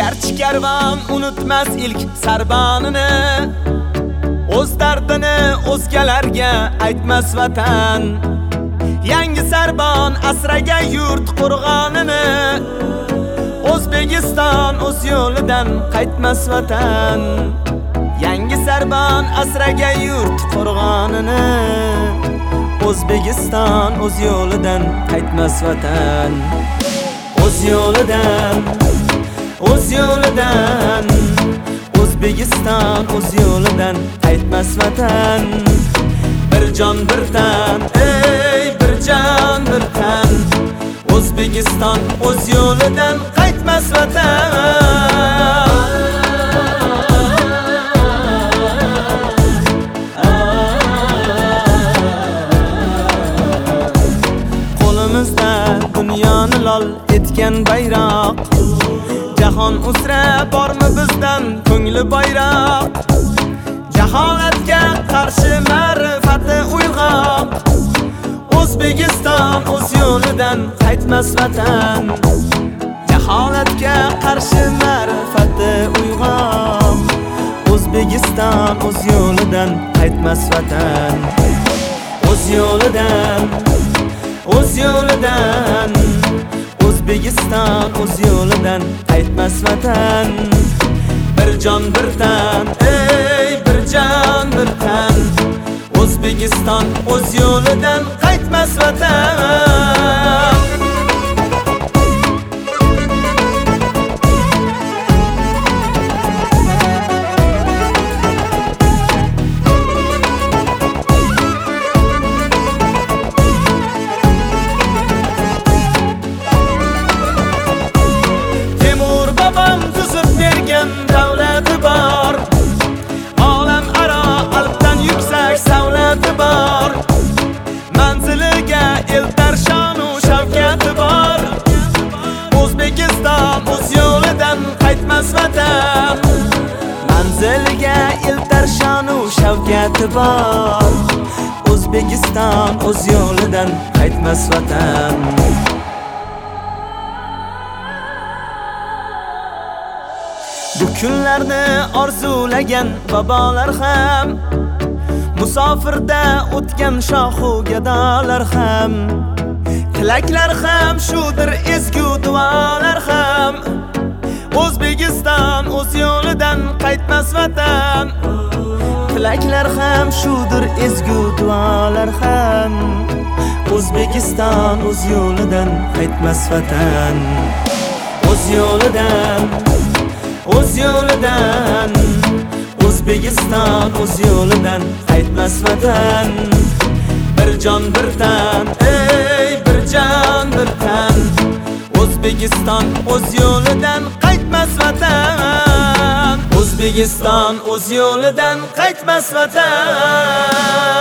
Garchi karvon unutmas ilk sarbanini, o'z dardini o'zgalarga aytmas vatan. Yangi sarbon asragan yurt qo'rg'onini, O'zbekiston o'z yo'lidan qaytmas vatan. Yangi sarbon asragan yurt qo'rg'onini, O'zbekiston o'z yo'lidan qaytmas vatan. O'z yo'lidan, o'z yo'lidan, O'zbekiston o'z yo'lidan qaytmas vatan. Bir jon bir tan, ey bir jon bir tan, O'zbekiston o'z yo'lidan qaytmas vatan. Qo'limizda dunyoni lol etgan bayroq, jahon uzra bormi bizdan ko'ngli bayroq. Jaholatga qarshi ma'rifati uyg'oq, O'zbekiston o'z yo'lidan qaytmas vatan. Jaholatga qarshi ma'rifati uyg'oq, O'zbekiston o'z yo'lidan qaytmas vatan. O'z yo'lidan, o'z yo'lidan, O'zbekiston o'z yo'lidan qaytmas vatan. Bir jon bir tan, ey bir jon bir tan, O'zbekiston o'z yo'lidan qaytmas vatan. Temur babam tuzib bergan davlati bor, olam aro alpdan yuksak savlati bor. Manziliga eltar shonu shavkati bor, O'zbekiston o'z yo'lidan qaytmas vatan. Manziliga eltar shonu shavkati bor, O'zbekiston o'z yo'lidan qaytmas vatan. Bu kunlarni orzulagan bobolar ham, musofirda o'tgan shohu gadolar ham, tilaklar ham shudir ezgu duolar ham. O'zbekiston o'z yo'lidan qaytmas vatan. Tilaklar ham shudir ezgu duolar ham, O'zbekiston o'z yo'lidan qaytmas vatan. O'z yo'lidan, o'z yo'lidan, O'zbekiston o'z yo'lidan qaytmas vatan. Bir jon bir tan, ey bir jon bir tan, O'zbekiston o'z yo'lidan qaytmas vatan. O'zbekiston o'z yo'lidan qaytmas vatan.